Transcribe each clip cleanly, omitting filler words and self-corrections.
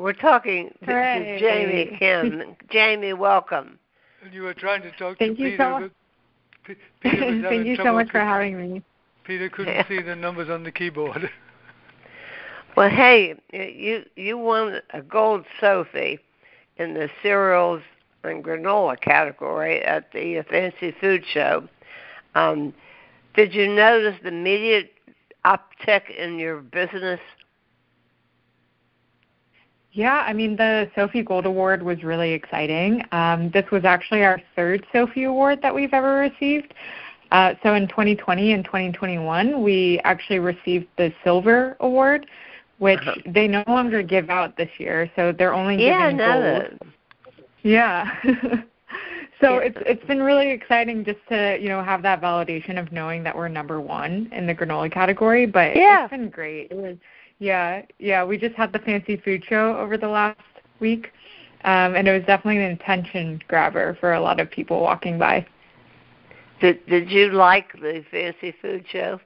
we're talking Hooray. to Jamie Kim. Jamie, welcome. And you were trying to talk Thank to you Peter, but Peter was having Thank you so much for having me. Peter couldn't see the numbers on the keyboard. Well, hey, you won a gold Sophie in the cereals and granola category at the Fancy Food Show. Did you notice the immediate uptick in your business? Yeah, I mean, the Sophie Gold Award was really exciting. This was actually our third Sophie Award that we've ever received. So in 2020 and 2021, we actually received the Silver Award, which they no longer give out this year. So they're only giving gold. Yeah. So it's been really exciting just to, have that validation of knowing that we're number one in the granola category. But it's been great. It was, we just had the Fancy Food Show over the last week, and it was definitely an attention grabber for a lot of people walking by. Did you like the Fancy Food Show?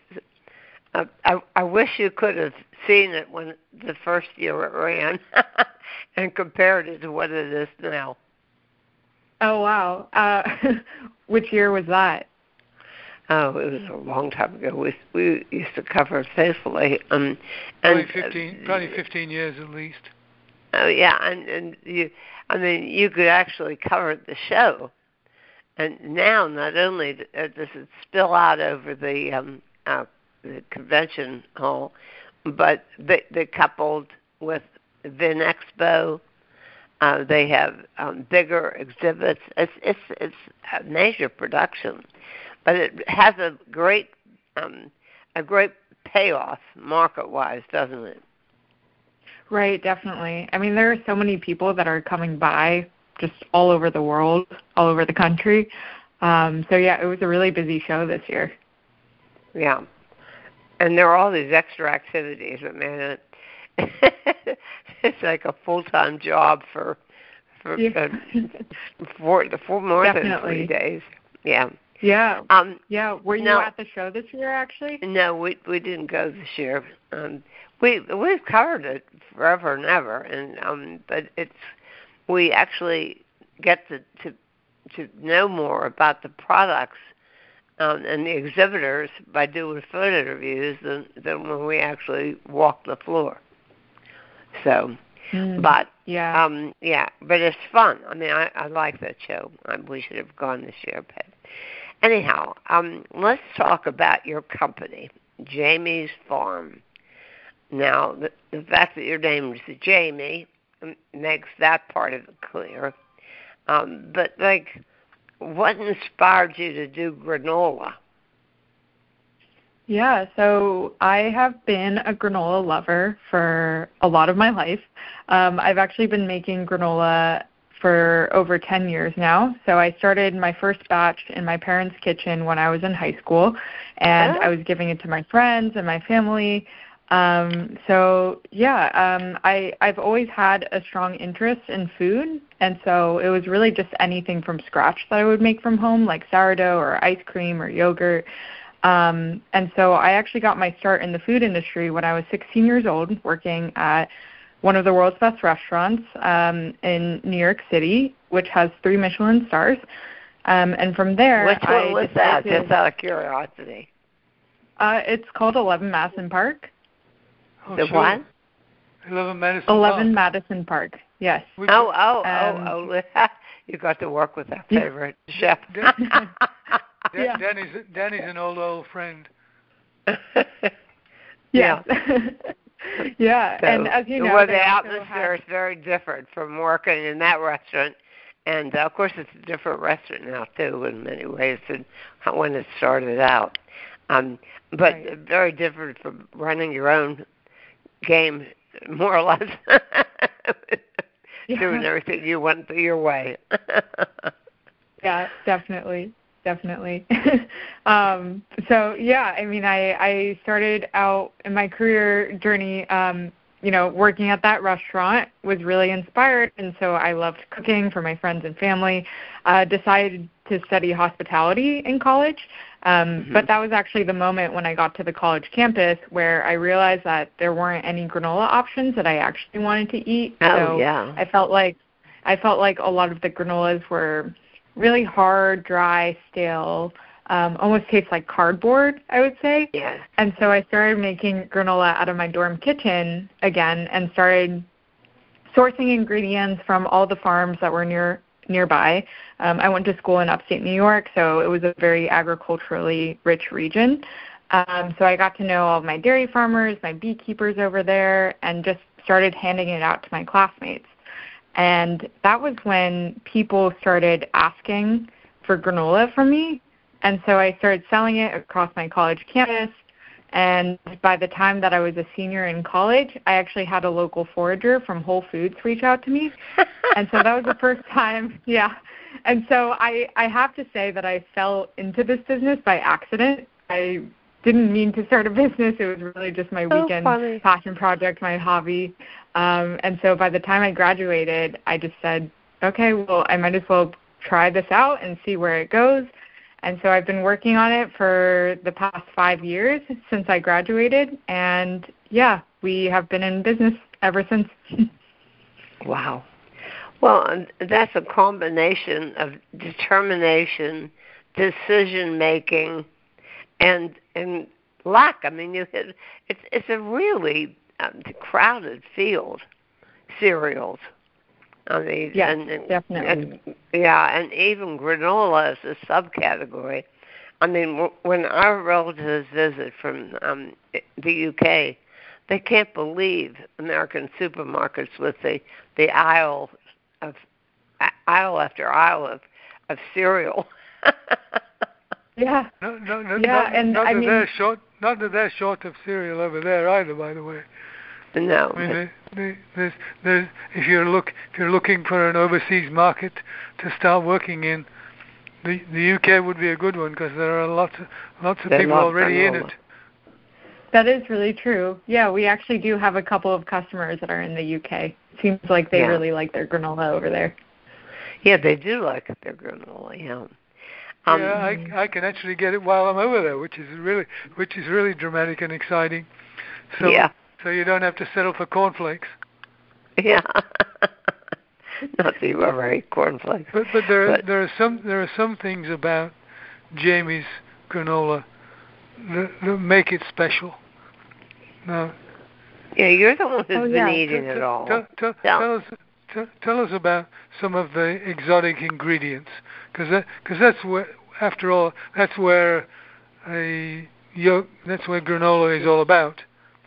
I wish you could have seen it when the first year it ran and compared it to what it is now. Oh, wow. Which year was that? Oh, it was a long time ago. We used to cover it faithfully. Probably 15 years at least. Oh, yeah, and you could actually cover the show. And now, not only does it spill out over the convention hall, but they coupled with VinExpo. They have bigger exhibits. It's a major production, but it has a great payoff market-wise, doesn't it? Right, definitely. I mean, there are so many people that are coming by just all over the world, all over the country. It was a really busy show this year. Yeah. And there are all these extra activities, but man, it's like a full-time job for more than 3 days. Yeah. Yeah. Were you at the show this year, actually? No, we didn't go this year. We've covered it forever and ever, and but we actually get to know more about the products and the exhibitors by doing phone interviews than when we actually walk the floor. So, but it's fun. I mean, I like that show. We should have gone this year, but anyhow, let's talk about your company, Jamie's Farm. Now, the fact that your name is Jamie makes that part of it clear. But what inspired you to do granola? Yeah, so I have been a granola lover for a lot of my life. I've actually been making granola for over 10 years now. So I started my first batch in my parents' kitchen when I was in high school, and I was giving it to my friends and my family. I've always had a strong interest in food, and so it was really just anything from scratch that I would make from home, like sourdough or ice cream or yogurt. And so I actually got my start in the food industry when I was 16 years old, working at one of the world's best restaurants in New York City, which has 3 Michelin stars. And from there, which one was that? Just out of curiosity. It's called 11 Madison Park. Oh, the sure. What? 11 Madison Park. 11 Madison Park. Yes. You got to work with that favorite chef. Danny's an old friend. Yeah. Yeah, so, and as you know, the atmosphere is very different from working in that restaurant, and of course it's a different restaurant now too in many ways than when it started out. But very different from running your own game, more or less, doing everything you want your way. Yeah, definitely. I started out in my career journey, working at that restaurant, was really inspired, and so I loved cooking for my friends and family. Decided to study hospitality in college. But that was actually the moment when I got to the college campus where I realized that there weren't any granola options that I actually wanted to eat. I felt like a lot of the granolas were really hard, dry, stale, almost tastes like cardboard, I would say. Yes. And so I started making granola out of my dorm kitchen again and started sourcing ingredients from all the farms that were nearby. I went to school in upstate New York, so it was a very agriculturally rich region. So I got to know all of my dairy farmers, my beekeepers over there, and just started handing it out to my classmates. And that was when people started asking for granola from me. And so I started selling it across my college campus. And by the time that I was a senior in college, I actually had a local forager from Whole Foods reach out to me. And so that was the first time, And so I have to say that I fell into this business by accident. I didn't mean to start a business. It was really just my weekend passion project, my hobby. And so by the time I graduated, I just said, okay, well, I might as well try this out and see where it goes. And so I've been working on it for the past 5 years since I graduated. And, we have been in business ever since. Wow. Well, that's a combination of determination, decision-making, and luck. I mean, it's a really crowded field, cereals. I mean, definitely. And even granola is a subcategory. I mean, when our relatives visit from the UK, they can't believe American supermarkets with the aisle after aisle of cereal. Not that they're short of cereal over there either, by the way. No. I mean, there's if you're looking for an overseas market to start working in, the UK would be a good one because there are lots of people already in it. That is really true. Yeah, we actually do have a couple of customers that are in the UK. Seems like they really like their granola over there. Yeah, they do like their granola. Yeah. I can actually get it while I'm over there, which is really dramatic and exciting. So you don't have to settle for cornflakes. Yeah. Not that you ever ate cornflakes. But there are some things about Jamie's granola that make it special. Now, you're the one who's been eating it all. Tell us about some of the exotic ingredients, because that's where, after all, that's where granola is all about.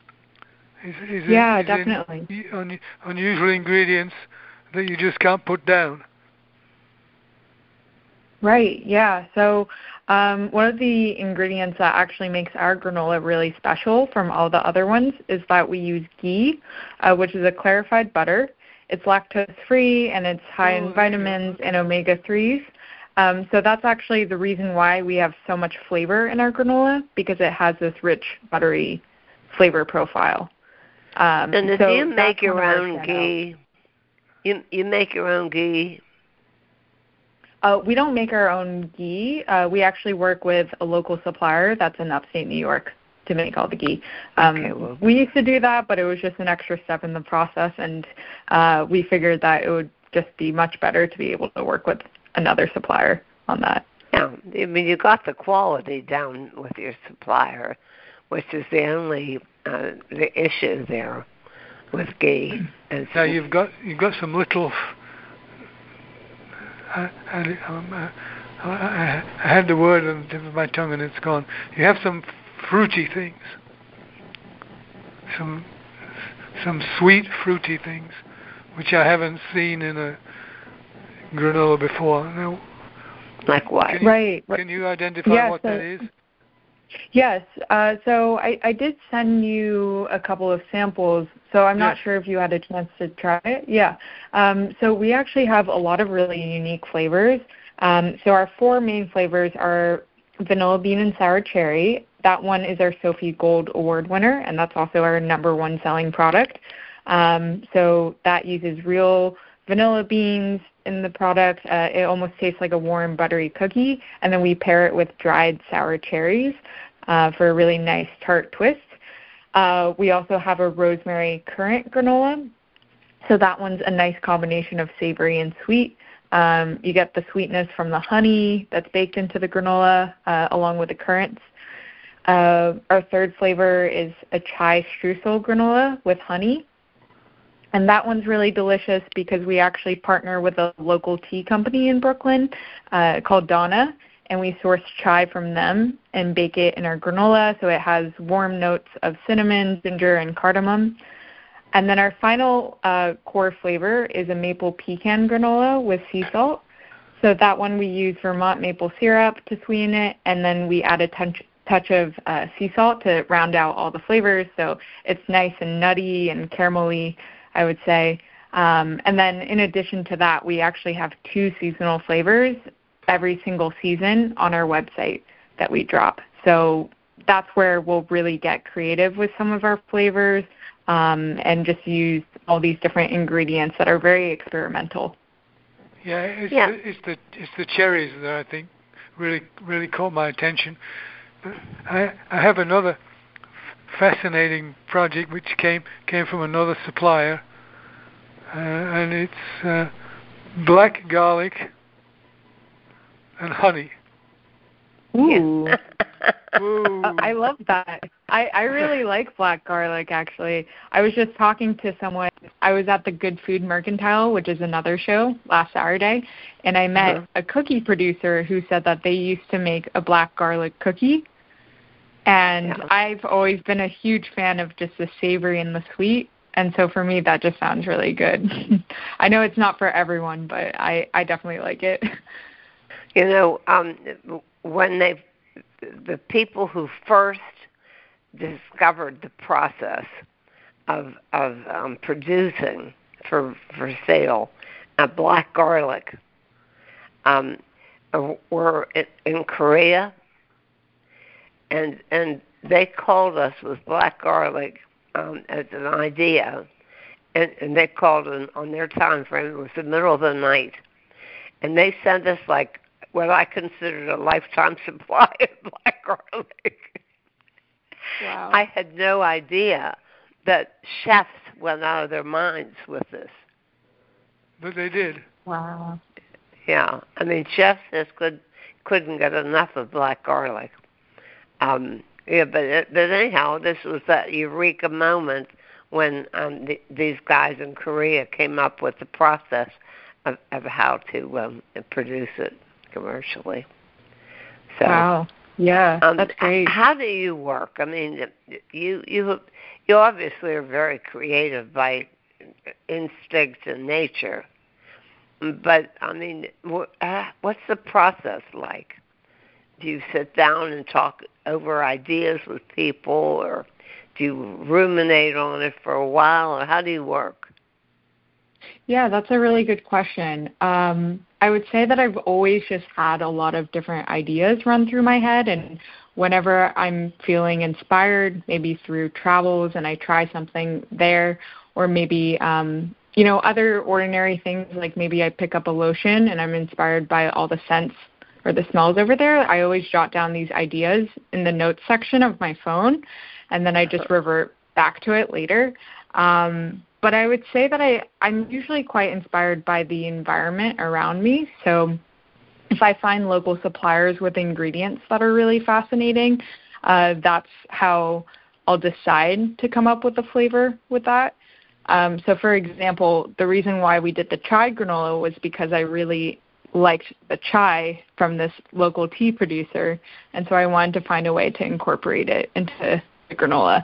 Definitely. Unusual ingredients that you just can't put down. Right, yeah. So one of the ingredients that actually makes our granola really special from all the other ones is that we use ghee, which is a clarified butter. It's lactose-free, and it's high in vitamins and omega-3s. So that's actually the reason why we have so much flavor in our granola, because it has this rich, buttery flavor profile. And do you make your own ghee? You make your own ghee? We don't make our own ghee. We actually work with a local supplier that's in upstate New York to make all the ghee. We used to do that, but it was just an extra step in the process, and we figured that it would just be much better to be able to work with another supplier on that. Yeah, I mean, you got the quality down with your supplier, which is the only the issue there with ghee. Now you've got some little. I had the word on the tip of my tongue and it's gone. You have some fruity things, some sweet fruity things, which I haven't seen in a granola before. Now, like what? Can you identify what that is? Yes. So I did send you a couple of samples, so I'm not sure if you had a chance to try it. Yeah. So we actually have a lot of really unique flavors. So our 4 main flavors are vanilla bean and sour cherry. That one is our Sophie Gold Award winner, and that's also our #1 selling product. So that uses real vanilla beans, in the product. It almost tastes like a warm, buttery cookie, and then we pair it with dried sour cherries for a really nice tart twist. We also have a rosemary currant granola. So that one's a nice combination of savory and sweet. You get the sweetness from the honey that's baked into the granola along with the currants. Our third flavor is a chai streusel granola with honey. And that one's really delicious because we actually partner with a local tea company in Brooklyn called Donna, and we source chai from them and bake it in our granola, so it has warm notes of cinnamon, ginger, and cardamom. And then our final core flavor is a maple pecan granola with sea salt. So that one we use Vermont maple syrup to sweeten it, and then we add a touch of sea salt to round out all the flavors. So it's nice and nutty and caramelly, I would say. And then in addition to that, we actually have 2 seasonal flavors every single season on our website that we drop. So that's where we'll really get creative with some of our flavors and just use all these different ingredients that are very experimental. Yeah, it's the cherries that I think really caught my attention. But I have another fascinating project which came from another supplier, and it's black garlic and honey. Ooh. Yeah. Ooh. I love that. I really like black garlic, actually. I was just talking to someone. I was at the Good Food Mercantile, which is another show, last Saturday, and I met a cookie producer who said that they used to make a black garlic cookie. And I've always been a huge fan of just the savory and the sweet. And so for me, that just sounds really good. I know it's not for everyone, but I definitely like it. You know, when the people who first discovered the process of producing for sale black garlic were in Korea, and they called us with black garlic as an idea, and they called on their time frame. It was the middle of the night, and they sent us like what I considered a lifetime supply of black garlic. Wow. I had no idea that chefs went out of their minds with this. But they did. Wow. Yeah, I mean, chefs just couldn't get enough of black garlic. Yeah, but anyhow, this was that eureka moment when these guys in Korea came up with the process of how to produce it commercially. So, wow. Yeah, that's great. How do you work? I mean, you obviously are very creative by instinct and nature. But, I mean, what's the process like? Do you sit down and talk over ideas with people, or do you ruminate on it for a while, or how do you work? Yeah, that's a really good question. I would say that I've always just had a lot of different ideas run through my head, and whenever I'm feeling inspired, maybe through travels and I try something there, or maybe other ordinary things, like maybe I pick up a lotion and I'm inspired by all the scents or the smells over there, I always jot down these ideas in the notes section of my phone, and then I just revert back to it later. But I would say that I'm usually quite inspired by the environment around me. So if I find local suppliers with ingredients that are really fascinating, that's how I'll decide to come up with a flavor with that. So, for example, the reason why we did the chai granola was because I really liked the chai from this local tea producer, and so I wanted to find a way to incorporate it into the granola.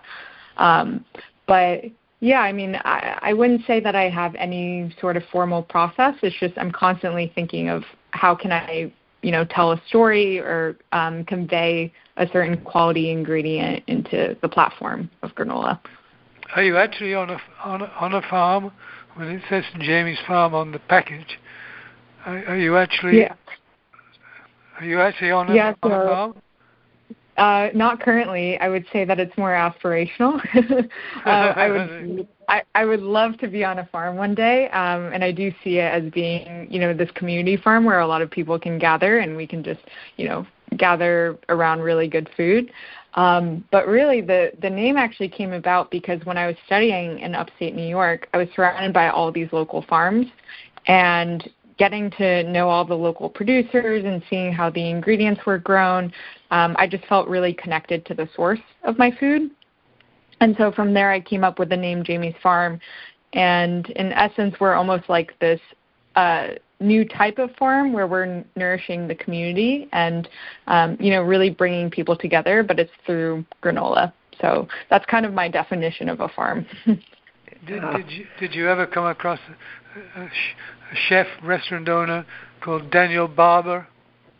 But yeah, I mean, I wouldn't say that I have any sort of formal process. It's just I'm constantly thinking of how can I, tell a story or convey a certain quality ingredient into the platform of granola. Are you actually on a farm? When it says Jamie's Farm on the package, are you actually? Yeah. Are you actually on a farm? Not currently. I would say that it's more aspirational. I would love to be on a farm one day, and I do see it as being, this community farm where a lot of people can gather and we can just, gather around really good food. But really, the name actually came about because when I was studying in upstate New York, I was surrounded by all these local farms, and getting to know all the local producers and seeing how the ingredients were grown, I just felt really connected to the source of my food. And so from there, I came up with the name Jamie's Farm. And in essence, we're almost like this new type of farm where we're nourishing the community and, really bringing people together, but it's through granola. So that's kind of my definition of a farm. Did you ever come across a chef, restaurant owner called Daniel Barber?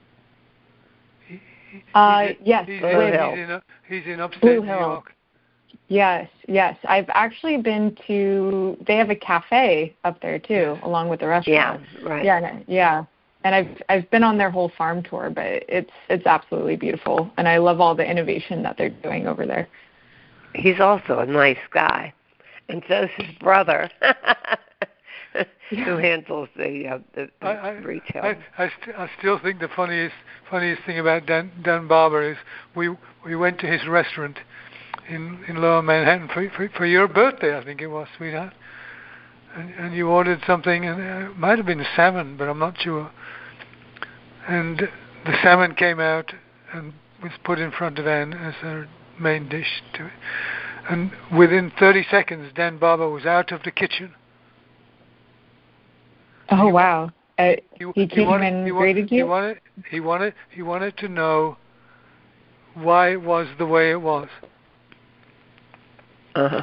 Yes, Blue Hill. He's in upstate New York. Yes. I've actually been to, they have a cafe up there too, along with the restaurant. Yeah, right. Yeah. And I've been on their whole farm tour, but it's absolutely beautiful. And I love all the innovation that they're doing over there. He's also a nice guy. And so is his brother, who handles the retail. I still think the funniest thing about Dan Barber is we went to his restaurant in Lower Manhattan for your birthday, I think it was, sweetheart. And you ordered something, and it might have been salmon, but I'm not sure. And the salmon came out and was put in front of Anne as her main dish to it. And within 30 seconds, Dan Barber was out of the kitchen. Oh, wow. He came and graded you? He wanted to know why it was the way it was. Uh-huh.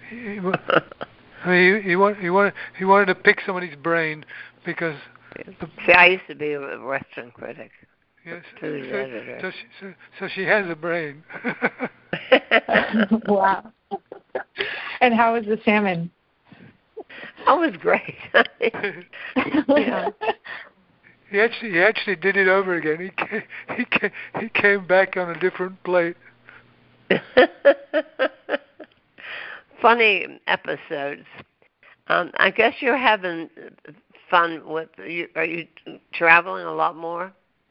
He wanted to pick somebody's brain because... See, I used to be a restaurant critic. Yes, food editor. So she has a brain. Wow. And how was the salmon? Oh, it was great. Yeah. He actually did it over again. He came back on a different plate. Funny episodes. I guess you're having fun with. Are you traveling a lot more?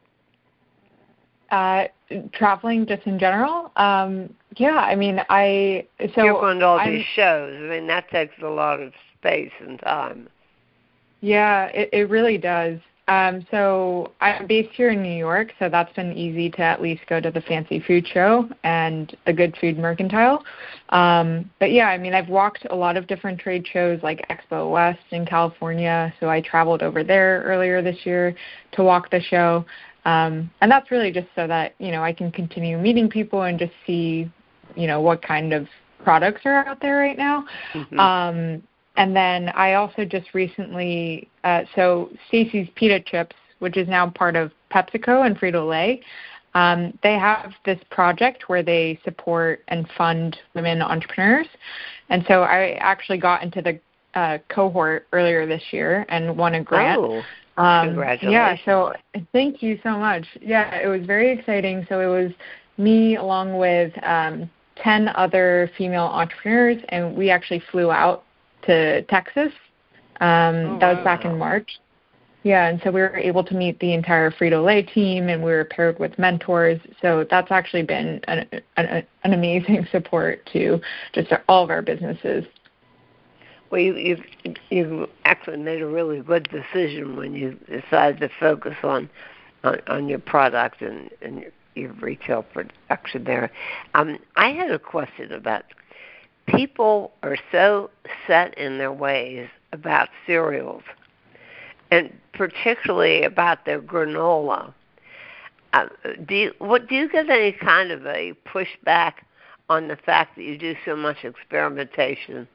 Traveling just in general. Yeah, I mean, you're going to all these shows. I mean, that takes a lot of space and time. Yeah, it really does. So I'm based here in New York, so that's been easy to at least go to the Fancy Food Show and the Good Food Mercantile. But yeah, I mean, I've walked a lot of different trade shows like Expo West in California, so I traveled over there earlier this year to walk the show. And that's really just so that, I can continue meeting people and just see, what kind of products are out there right now. Mm-hmm. And then I also just recently, so Stacy's Pita Chips, which is now part of PepsiCo and Frito-Lay, they have this project where they support and fund women entrepreneurs. And so I actually got into the cohort earlier this year and won a grant. Oh, congratulations. Yeah, so thank you so much. Yeah, it was very exciting. So it was me along with 10 other female entrepreneurs, and we actually flew out to Texas. That was back in March. Yeah, and so we were able to meet the entire Frito-Lay team, and we were paired with mentors. So that's actually been an amazing support to just all of our businesses. Well, you actually made a really good decision when you decided to focus on your product and your retail production there. I had a question about people are so set in their ways about cereals, and particularly about their granola. Do you get any kind of a pushback on the fact that you do so much experimentation?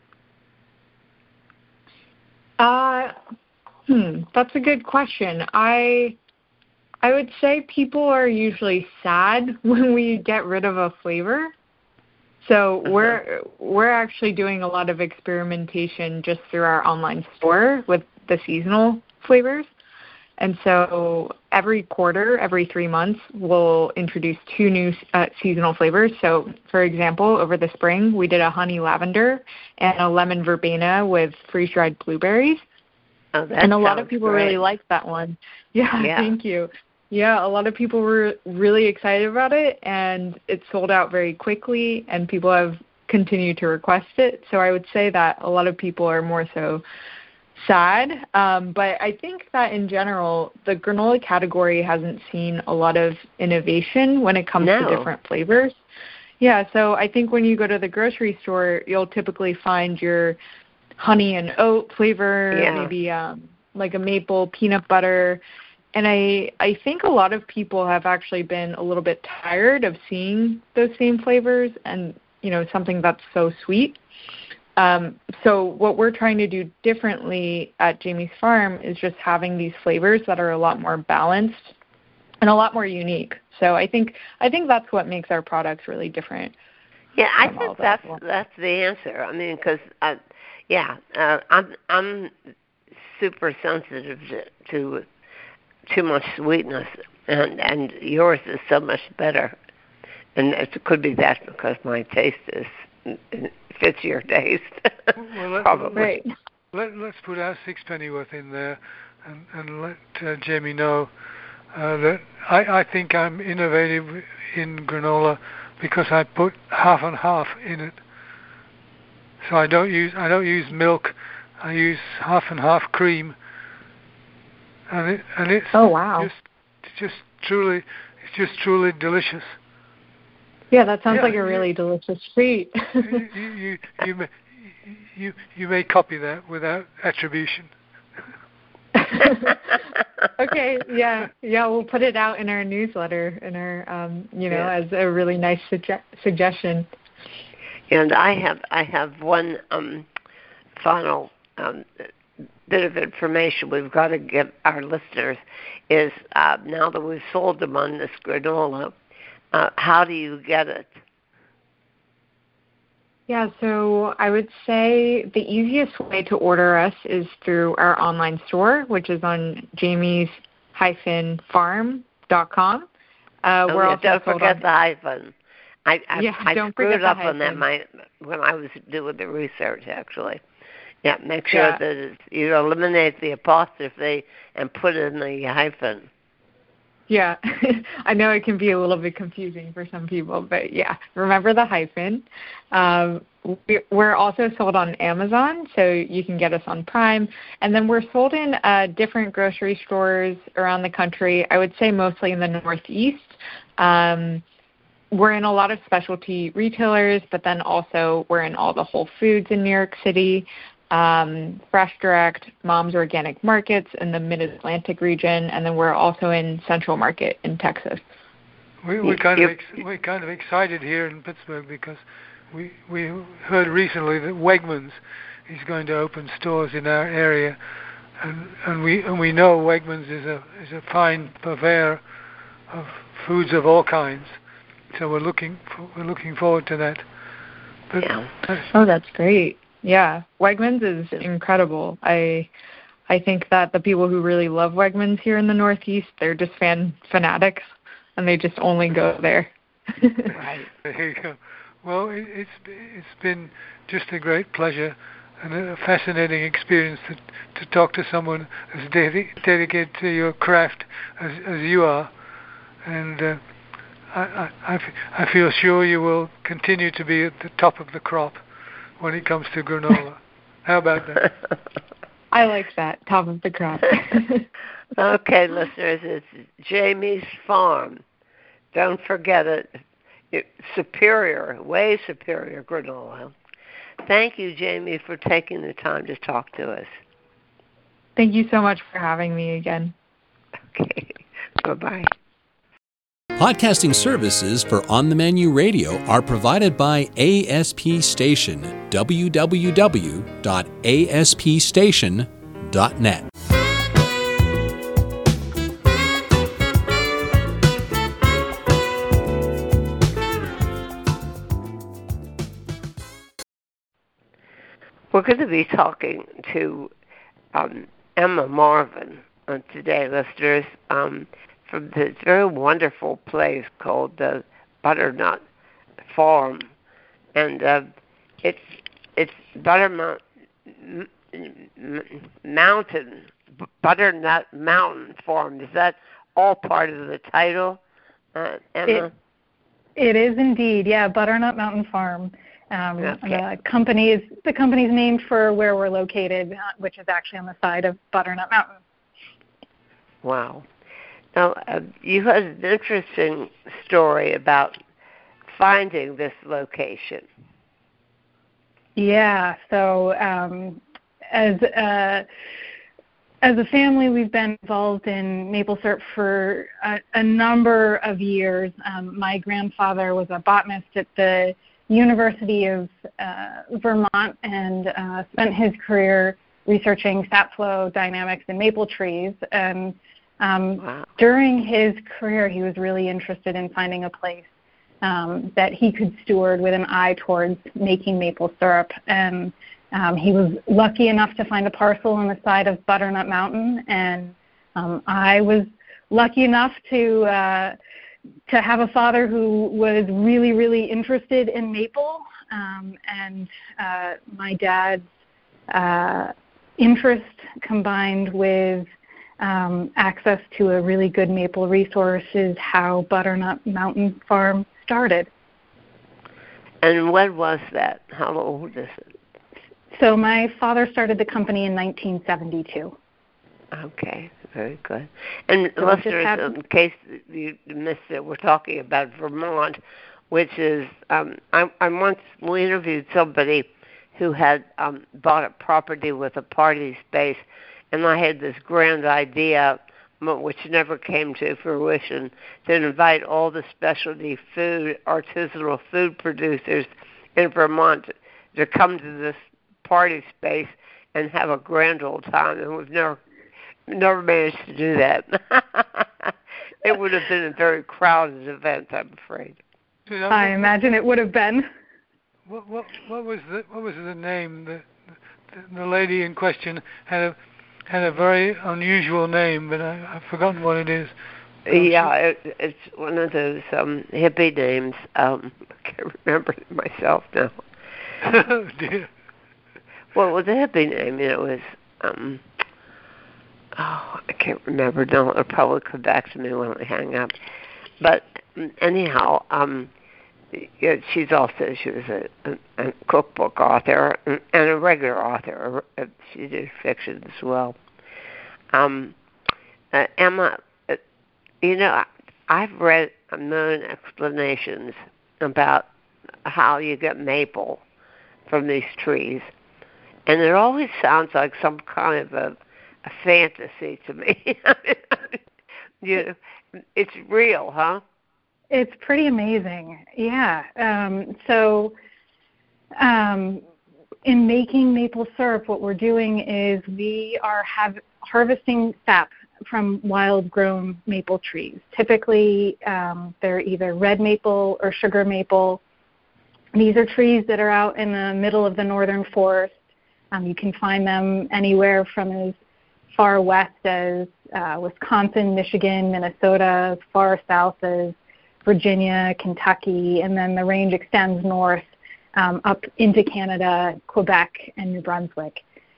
That's a good question. I would say people are usually sad when we get rid of a flavor. So we're actually doing a lot of experimentation just through our online store with the seasonal flavors. And so every quarter, every 3 months, we'll introduce 2 new seasonal flavors. So, for example, over the spring, we did a honey lavender and a lemon verbena with freeze-dried blueberries. Oh, and a lot of people great. really liked that one. Yeah, thank you. Yeah, a lot of people were really excited about it, and it sold out very quickly, and people have continued to request it. So I would say that a lot of people are more so sad, but I think that in general, the granola category hasn't seen a lot of innovation when it comes to different flavors. Yeah, so I think when you go to the grocery store, you'll typically find your honey and oat flavor, maybe like a maple peanut butter. And I think a lot of people have actually been a little bit tired of seeing those same flavors and, something that's so sweet. So what we're trying to do differently at Jamie's Farm is just having these flavors that are a lot more balanced and a lot more unique. So I think that's what makes our products really different. Yeah, I think that's the answer. I mean, because I'm super sensitive to too much sweetness, and yours is so much better. And it could be that because my taste fits your taste. Well, probably. Let's put our sixpenny worth in there and let Jamie know that I think I'm innovative in granola because I put half and half in it. So I don't use milk. I use half and half cream. And it's just truly delicious. Yeah, that sounds like a really delicious treat. you may copy that without attribution. Okay, yeah, we'll put it out in our newsletter, in our as a really nice suggestion. And I have one final bit of information we've got to give our listeners is now that we've sold them on this granola, how do you get it? Yeah, so I would say the easiest way to order us is through our online store, which is on jamies-farm.com. Don't forget the hyphen. I screwed up on that when I was doing the research, actually. Yeah, make sure that you eliminate the apostrophe and put in the hyphen. Yeah, I know it can be a little bit confusing for some people, but remember the hyphen. We're also sold on Amazon, so you can get us on Prime. And then we're sold in different grocery stores around the country, I would say mostly in the Northeast. We're in a lot of specialty retailers, but then also we're in all the Whole Foods in New York City, Fresh Direct, Mom's Organic Markets in the Mid-Atlantic region, and then we're also in Central Market in Texas. We're kind of excited here in Pittsburgh because we heard recently that Wegmans is going to open stores in our area, and we know Wegmans is a fine purveyor of foods of all kinds. So we're looking forward to that. Oh, that's great. Yeah, Wegmans is incredible. I think that the people who really love Wegmans here in the Northeast, they're just fanatics, and they just only go there. Right. There you go. Well, it's been just a great pleasure and a fascinating experience to talk to someone as dedicated to your craft as you are, and I feel sure you will continue to be at the top of the crop when it comes to granola. How about that? I like that, top of the crop. Okay, listeners, it's Jamie's Farm. Don't forget it. Superior, way superior granola. Thank you, Jamie, for taking the time to talk to us. Thank you so much for having me again. Okay, bye-bye. Podcasting services for On the Menu Radio are provided by ASP Station, www.aspstation.net. We're going to be talking to Emma Marvin today, listeners, from this very wonderful place called the Butternut Farm, and it's Butternut Mountain Farm. Is that all part of the title, Emma? It is indeed, yeah. Butternut Mountain Farm. The company's named for where we're located, which is actually on the side of Butternut Mountain. Wow. Now, you had an interesting story about finding this location. Yeah. So as a family, we've been involved in maple syrup for a number of years. My grandfather was a botanist at the University of Vermont and spent his career researching sap flow dynamics in maple trees. And during his career, he was really interested in finding a place that he could steward with an eye towards making maple syrup. And he was lucky enough to find a parcel on the side of Butternut Mountain, and I was lucky enough to have a father who was really, really interested in maple, and my dad's interest combined with access to a really good maple resource is how Butternut Mountain Farm started. And when was that? How old is it? So my father started the company in 1972. Okay, very good. And so listeners, in case you missed it, we're talking about Vermont, which is, we interviewed somebody who had bought a property with a party space, and I had this grand idea, which never came to fruition, to invite all the specialty food, artisanal food producers in Vermont to come to this party space and have a grand old time, and we've never managed to do that. It would have been a very crowded event, I'm afraid. I imagine it would have been. What was the name? The lady in question had a very unusual name, but I've forgotten what it is. Yeah, it's one of those hippie names. I can't remember it myself now. Oh dear. Well, it was a hippie name. It was, I can't remember. No, it'll probably come back to me when we hang up. But anyhow, she was a cookbook author and a regular author. She did fiction as well. Emma, I've read a million explanations about how you get maple from these trees. And it always sounds like some kind of a fantasy to me. It's real, huh? It's pretty amazing, yeah. In making maple syrup, what we're doing is we are harvesting sap from wild-grown maple trees. Typically, they're either red maple or sugar maple. These are trees that are out in the middle of the northern forest. You can find them anywhere from as far west as Wisconsin, Michigan, Minnesota, as far south as Virginia, Kentucky, and then the range extends north up into Canada, Quebec, and New Brunswick.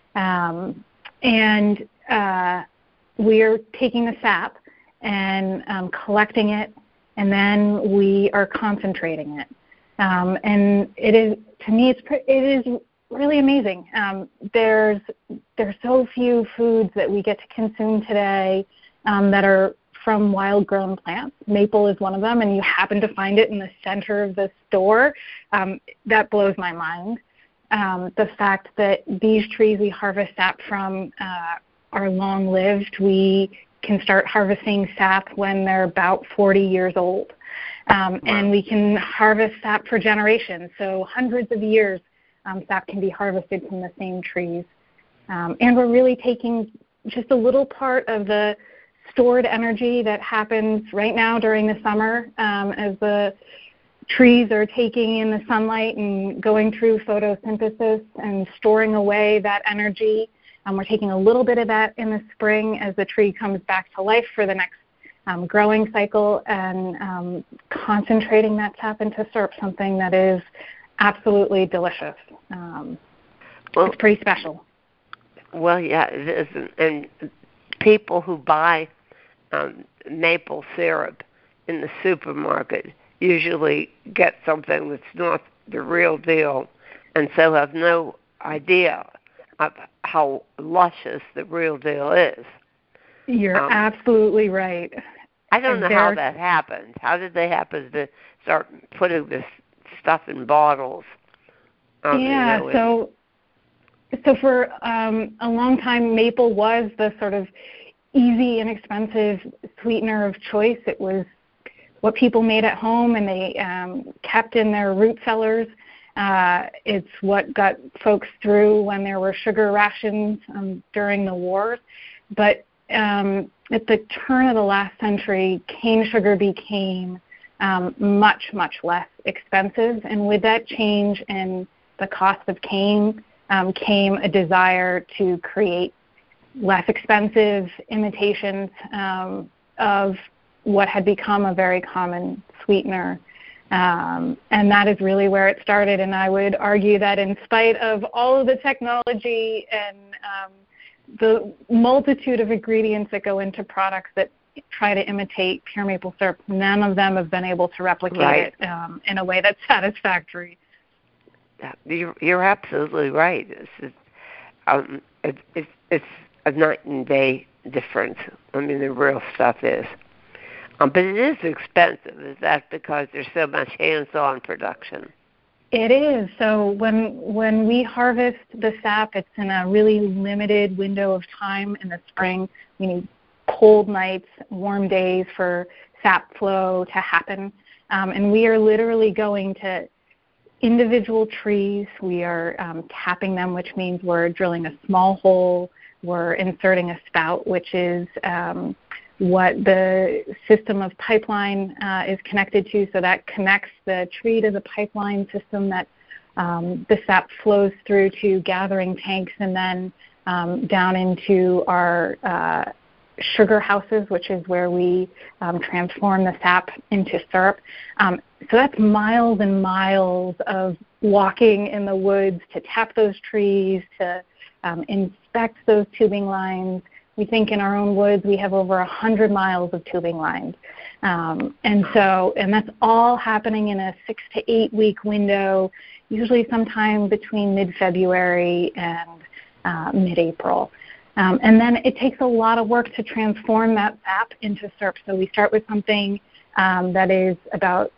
We're taking the sap and collecting it, and then we are concentrating it. And it is, to me, it is really amazing. There's so few foods that we get to consume today that are from wild-grown plants. Maple is one of them, and you happen to find it in the center of the store. That blows my mind. The fact that these trees we harvest sap from are long-lived. We can start harvesting sap when they're about 40 years old. And we can harvest sap for generations, so hundreds of years sap can be harvested from the same trees. And we're really taking just a little part of the stored energy that happens right now during the summer as the trees are taking in the sunlight and going through photosynthesis and storing away that energy. We're taking a little bit of that in the spring as the tree comes back to life for the next growing cycle, and concentrating that sap into syrup, something that is absolutely delicious. It's pretty special. Well, yeah, it is. And people who buy maple syrup in the supermarket usually get something that's not the real deal, and so have no idea of how luscious the real deal is. You're absolutely right. I don't know how that happened. How did they happen to start putting this stuff in bottles? So for a long time, maple was the sort of easy, inexpensive sweetener of choice. It was what people made at home, and they kept in their root cellars. It's what got folks through when there were sugar rations during the wars. But at the turn of the last century, cane sugar became much, much less expensive. And with that change in the cost of cane came a desire to create less expensive imitations of what had become a very common sweetener. And that is really where it started. And I would argue that in spite of all of the technology and the multitude of ingredients that go into products that try to imitate pure maple syrup, none of them have been able to replicate it in a way that's satisfactory. You're absolutely right. It's a night and day difference. I mean, the real stuff is. But it is expensive. Is that because there's so much hands-on production? It is. So when we harvest the sap, it's in a really limited window of time in the spring. We need cold nights, warm days for sap flow to happen. And we are literally going to individual trees. We are tapping them, which means we're drilling a small hole. We're inserting a spout, which is what the system of pipeline is connected to. So that connects the tree to the pipeline system that the sap flows through to gathering tanks, and then down into our sugar houses, which is where we transform the sap into syrup. So that's miles and miles of walking in the woods to tap those trees, to inspect those tubing lines. We think in our own woods we have over 100 miles of tubing lines. And that's all happening in a 6 to 8 week window, usually sometime between mid-February and mid-April. And then it takes a lot of work to transform that sap into syrup. So we start with something that is about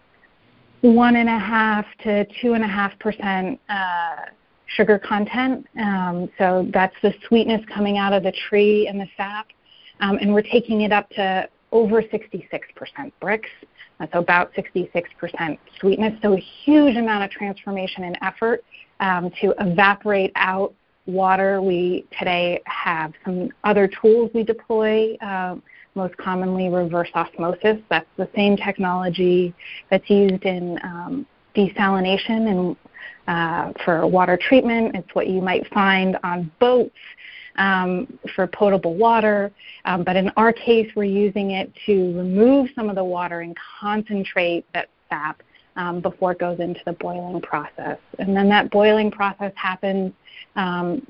1.5 to 2.5% sugar content. So that's the sweetness coming out of the tree and the sap. And we're taking it up to over 66% Brix. So about 66% sweetness. So a huge amount of transformation and effort to evaporate out water. We today have some other tools we deploy, most commonly reverse osmosis. That's the same technology that's used in desalination and for water treatment. It's what you might find on boats for potable water. But in our case, we're using it to remove some of the water and concentrate that sap before it goes into the boiling process. And then that boiling process happens on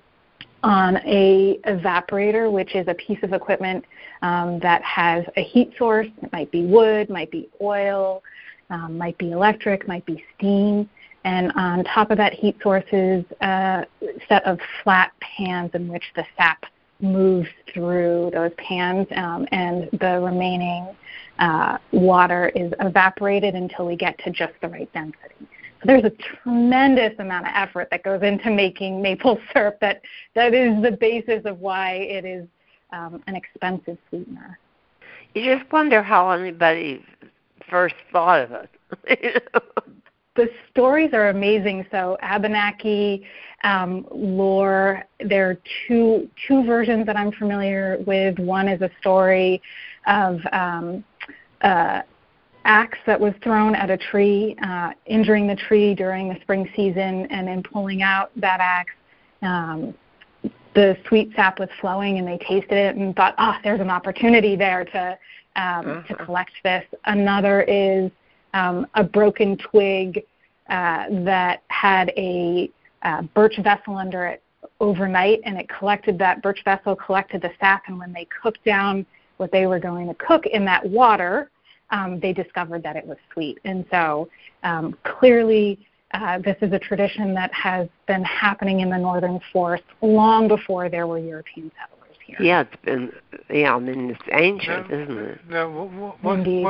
a evaporator, which is a piece of equipment that has a heat source. It might be wood, might be oil, might be electric, might be steam. And on top of that heat source is a set of flat pans in which the sap moves through those pans, and the remaining water is evaporated until we get to just the right density. So there's a tremendous amount of effort that goes into making maple syrup that is the basis of why it is an expensive sweetener. You just wonder how anybody first thought of it. The stories are amazing. So Abenaki, lore, there are two versions that I'm familiar with. One is a story of axe that was thrown at a tree, injuring the tree during the spring season, and in pulling out that axe, the sweet sap was flowing, and they tasted it and thought, there's an opportunity there to collect this. Another is a broken twig that had a birch vessel under it overnight, and that birch vessel collected the sap, and when they cooked down what they were going to cook in that water, they discovered that it was sweet. And so clearly this is a tradition that has been happening in the northern forest long before there were European settlers here. Yeah, it's been, it's ancient, isn't it? Now, Indeed.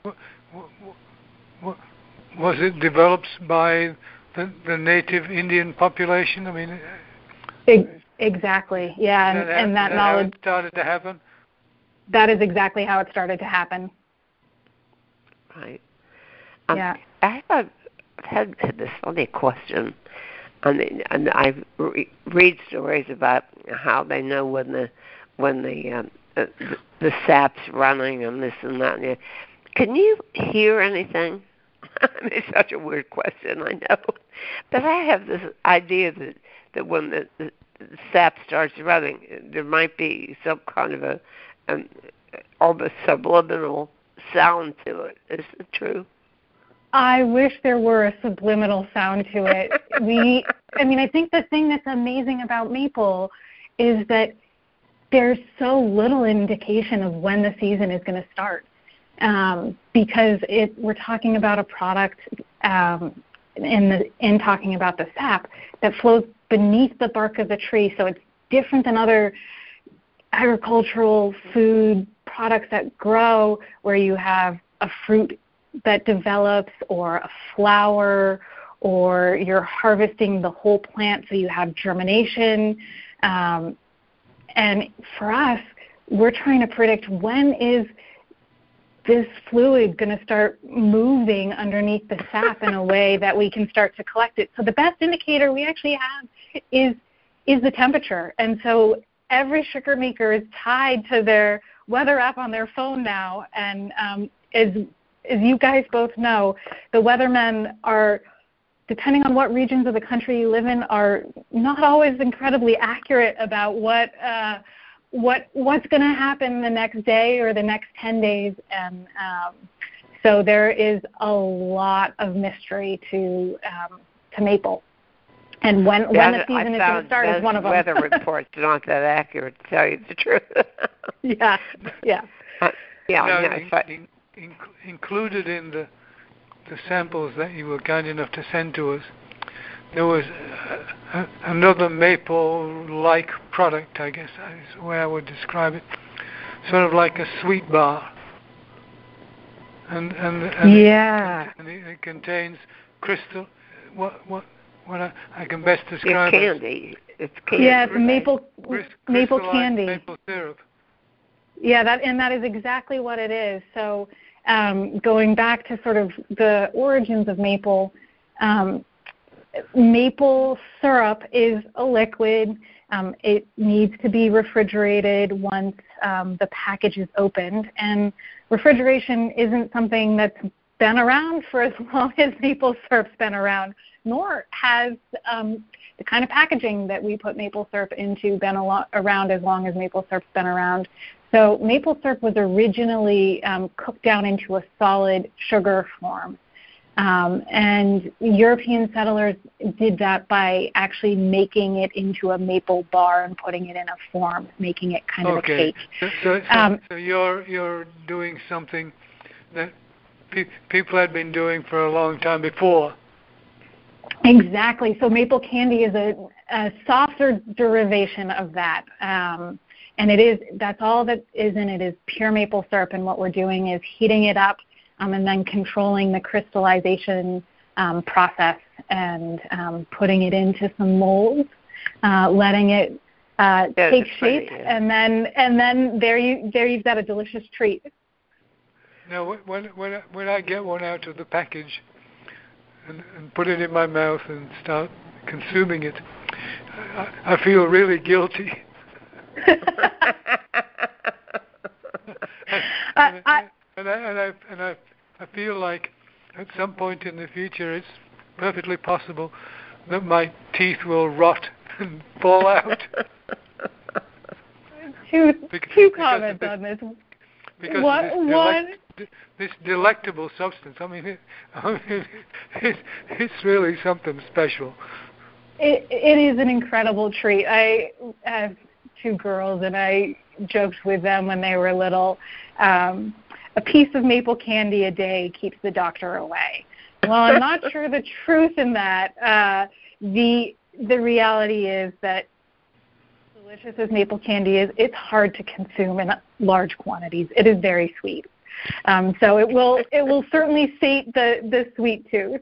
Was it developed by the native Indian population? I mean, exactly. Yeah, and that knowledge started to happen. That is exactly how it started to happen. Right. Yeah. I've had this funny question. And I read stories about how they know when the sap's running and this and that. And can you hear anything? It's such a weird question, I know. But I have this idea that when the sap starts running, there might be some kind of almost subliminal sound to it. Is it true? I wish there were a subliminal sound to it. I think the thing that's amazing about maple is that there's so little indication of when the season is going to start. Because we're talking about a product in talking about the sap that flows beneath the bark of the tree. So it's different than other agricultural food products that grow where you have a fruit that develops or a flower, or you're harvesting the whole plant so you have germination. And for us, we're trying to predict when is this fluid going to start moving underneath the sap in a way that we can start to collect it. So the best indicator we actually have is the temperature. And so every sugar maker is tied to their weather app on their phone now. And as you guys both know, the weathermen are, depending on what regions of the country you live in, are not always incredibly accurate about what's going to happen the next day or the next 10 days. And so there is a lot of mystery to maple. And when the season is going to start is one of them. Weather reports are not that accurate, to tell you the truth. Yeah. Included in the samples that you were kind enough to send to us, there was another maple-like product, I guess is the way I would describe it, sort of like a sweet bar. And it contains crystal. What I can best describe it's candy. It's candy. Yeah, it's maple candy. Maple syrup. Yeah, that is exactly what it is. So going back to sort of the origins of maple, maple syrup is a liquid. It needs to be refrigerated once the package is opened. And refrigeration isn't something that's been around for as long as maple syrup's been around, nor has the kind of packaging that we put maple syrup into been around as long as maple syrup's been around. So maple syrup was originally cooked down into a solid sugar form. And European settlers did that by actually making it into a maple bar and putting it in a form, making it kind of a cake. So you're doing something that people had been doing for a long time before. Exactly. So maple candy is a softer derivation of that. And that's all that is in it is pure maple syrup. And what we're doing is heating it up and then controlling the crystallization process and putting it into some molds, letting it take shape, and then there you've got a delicious treat. Now, when I get one out of the package and put it in my mouth and start consuming it, I feel really guilty. I feel like at some point in the future it's perfectly possible that my teeth will rot and fall out. two comments on this. Because this delectable substance. I mean, it's really something special. It is an incredible treat. I have two girls, and I joked with them when they were little. A piece of maple candy a day keeps the doctor away. Well, I'm not sure the truth in that. The reality is that delicious as maple candy is, it's hard to consume in large quantities. It is very sweet. So it will certainly sate the sweet tooth.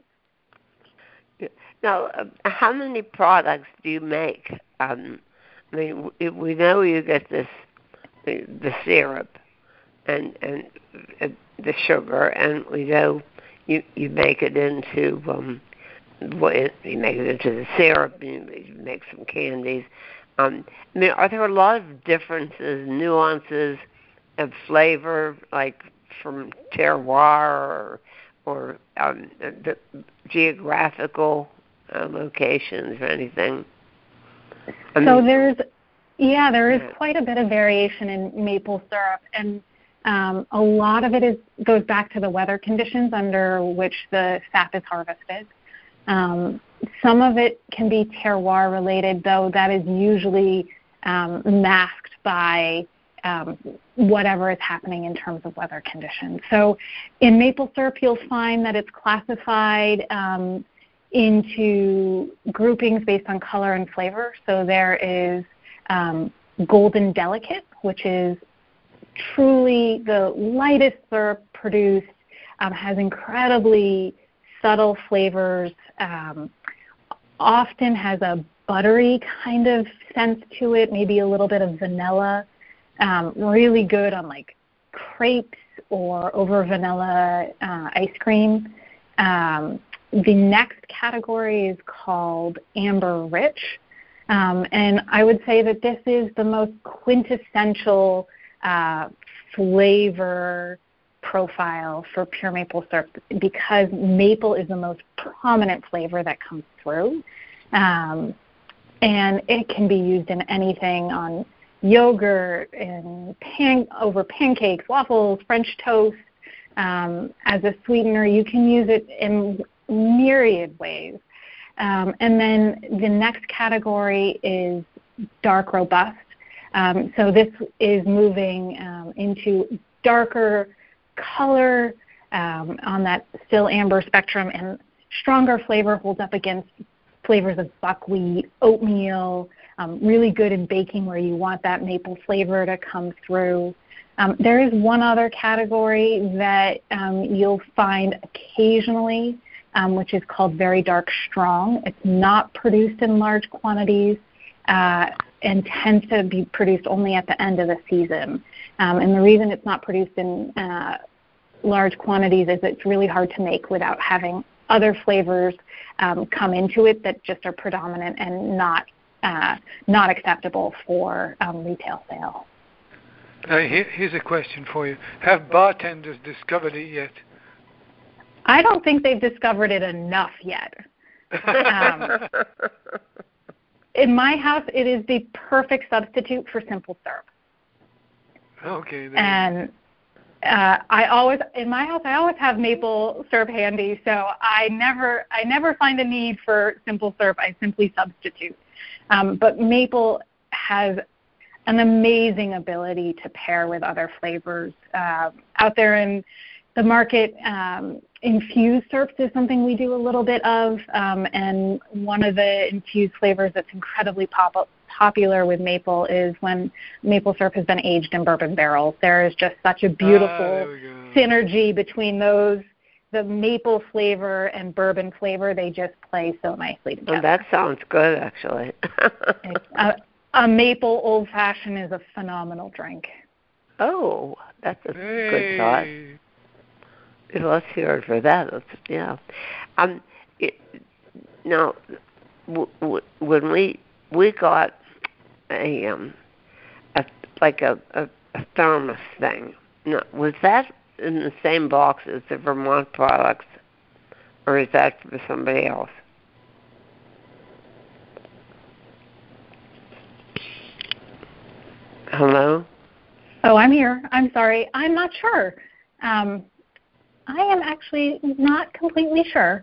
Now, how many products do you make? I mean, we know you get the syrup and the sugar, and we know you make it into you make it into the syrup. You make some candies. I mean, are there a lot of differences, nuances of flavor, like from terroir or the geographical locations or anything? So there is quite a bit of variation in maple syrup, and a lot of it goes back to the weather conditions under which the sap is harvested. Some of it can be terroir related, though that is usually masked by whatever is happening in terms of weather conditions. So in maple syrup, you'll find that it's classified into groupings based on color and flavor. So there is golden delicate, which is truly the lightest syrup produced, has incredibly subtle flavors, often has a buttery kind of sense to it, maybe a little bit of vanilla, really good on like crepes or over vanilla ice cream. The next category is called amber rich, and I would say that this is the most quintessential flavor profile for pure maple syrup, because maple is the most prominent flavor that comes through, and it can be used in anything, on yogurt, and over pancakes, waffles, French toast, as a sweetener. You can use it in myriad ways. And then the next category is dark robust. So this is moving into darker color on that still amber spectrum, and stronger flavor, holds up against flavors of buckwheat, oatmeal, really good in baking where you want that maple flavor to come through. There is one other category that you'll find occasionally, which is called very dark strong. It's not produced in large quantities and tends to be produced only at the end of the season. And the reason it's not produced in large quantities is it's really hard to make without having other flavors come into it that just are predominant and not acceptable for retail sale. Here's a question for you. Have bartenders discovered it yet? I don't think they've discovered it enough yet. In my house, it is the perfect substitute for simple syrup. Okay. And I always have maple syrup handy, so I never find a need for simple syrup. I simply substitute. But maple has an amazing ability to pair with other flavors. Out there in the market, infused syrups is something we do a little bit of, and one of the infused flavors that's incredibly popular with maple is when maple syrup has been aged in bourbon barrels. There is just such a beautiful synergy between those, the maple flavor and bourbon flavor. They just play so nicely together. Oh, that sounds good, actually. A maple old-fashioned is a phenomenal drink. Oh, that's a good thought. Let's hear it for that. Yeah. Now, when we got a thermos thing, now, was that in the same box as the Vermont products, or is that for somebody else? Hello? Oh, I'm here. I'm sorry. I'm not sure. I am actually not completely sure.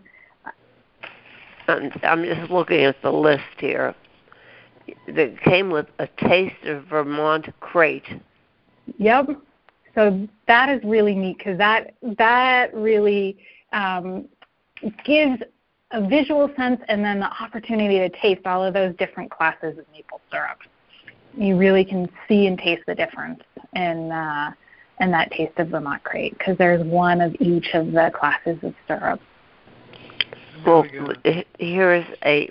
I'm just looking at the list here. That came with a Taste of Vermont crate. Yep. So that is really neat because that really gives a visual sense and then the opportunity to taste all of those different classes of maple syrup. You really can see and taste the difference in that Taste of Vermont crate because there's one of each of the classes of syrup. Well, here is a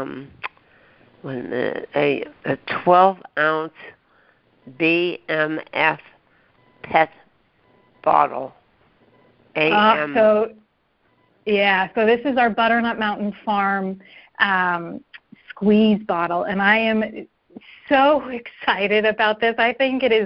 12-ounce BMF PET bottle. So this is our Butternut Mountain Farm squeeze bottle, and I am so excited about this. I think it is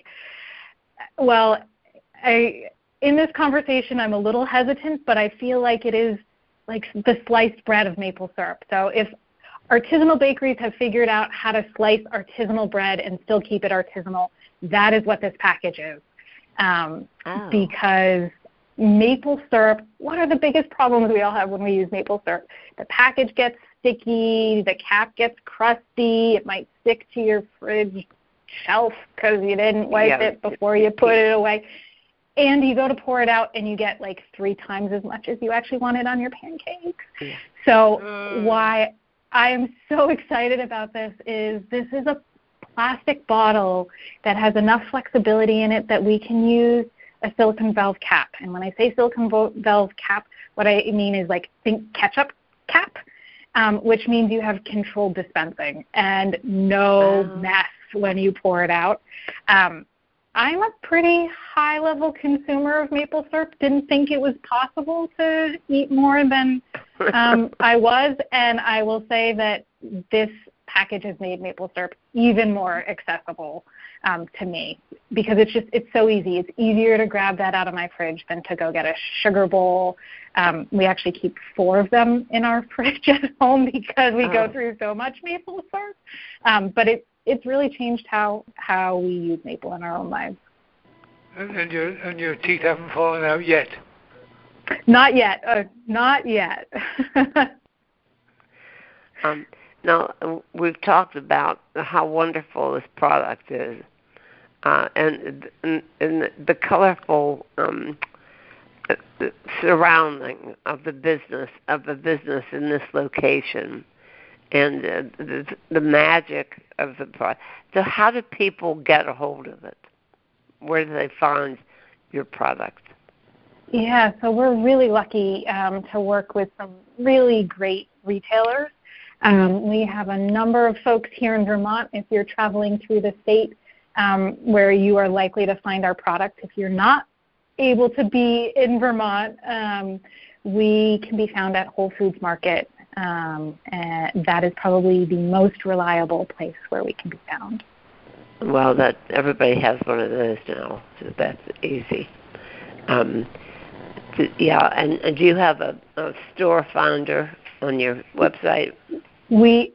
in this conversation I'm a little hesitant, but I feel like it is like the sliced bread of maple syrup. So if artisanal bakeries have figured out how to slice artisanal bread and still keep it artisanal, that is what this package is. Because maple syrup, what are the biggest problems we all have when we use maple syrup? The package gets sticky, the cap gets crusty, it might stick to your fridge shelf because you didn't wipe it before you put it away. And you go to pour it out and you get like 3 times as much as you actually wanted on your pancakes. Yeah. So why I am so excited about this is a plastic bottle that has enough flexibility in it that we can use a silicone valve cap. And when I say silicone valve cap, what I mean is think ketchup cap, which means you have controlled dispensing and no mess when you pour it out. I'm a pretty high-level consumer of maple syrup. Didn't think it was possible to eat more than I was, and I will say that this package has made maple syrup even more accessible to me because it's so easy. It's easier to grab that out of my fridge than to go get a sugar bowl. We actually keep 4 of them in our fridge at home because we go through so much maple syrup. But it's really changed how we use maple in our own lives. And your teeth haven't fallen out yet? Not yet. Not yet. Now, we've talked about how wonderful this product is, and the colorful surrounding of the business in this location. And the magic of the product. So how do people get a hold of it? Where do they find your product? Yeah, so we're really lucky to work with some really great retailers. We have a number of folks here in Vermont, if you're traveling through the state, where you are likely to find our product. If you're not able to be in Vermont, we can be found at Whole Foods Market. And that is probably the most reliable place where we can be found. Well, that everybody has one of those now, so that's easy. And do you have a store finder on your website? We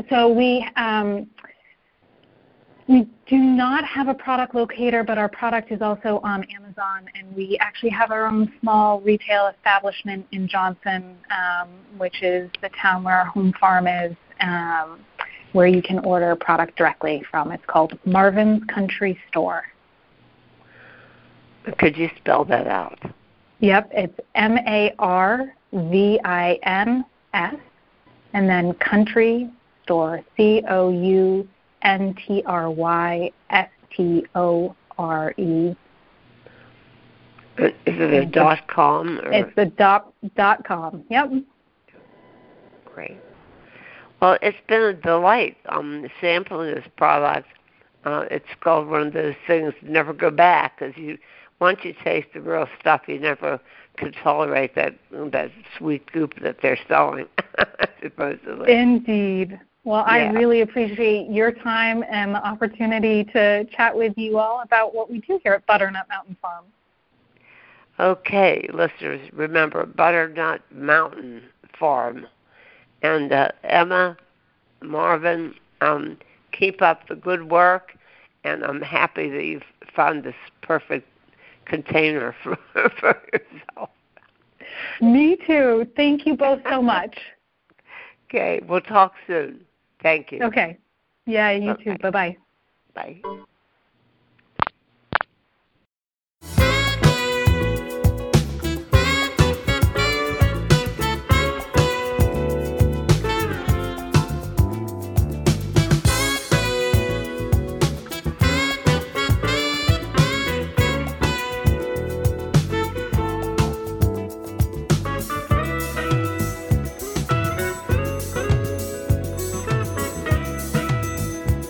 do not have a product locator, but our product is also on Amazon, and we actually have our own small retail establishment in Johnson, which is the town where our home farm is, where you can order product directly from. It's called Marvin's Country Store. Could you spell that out? Yep, it's Marvins, and then Country Store, COUNTRYSTORE. Is it a .com? Or? It's the .com. Yep. Great. Well, it's been a delight sampling this product. It's called one of those things to never go back because once you taste the real stuff, you never could tolerate that sweet goop that they're selling, supposedly. Indeed. Well, yeah. I really appreciate your time and the opportunity to chat with you all about what we do here at Butternut Mountain Farm. Okay, listeners, remember Butternut Mountain Farm. And Emma, Marvin, keep up the good work. and I'm happy that you've found this perfect container for yourself. Me too. Thank you both so much. Okay, we'll talk soon. Thank you. Okay. Yeah, you too. Bye-bye. Bye.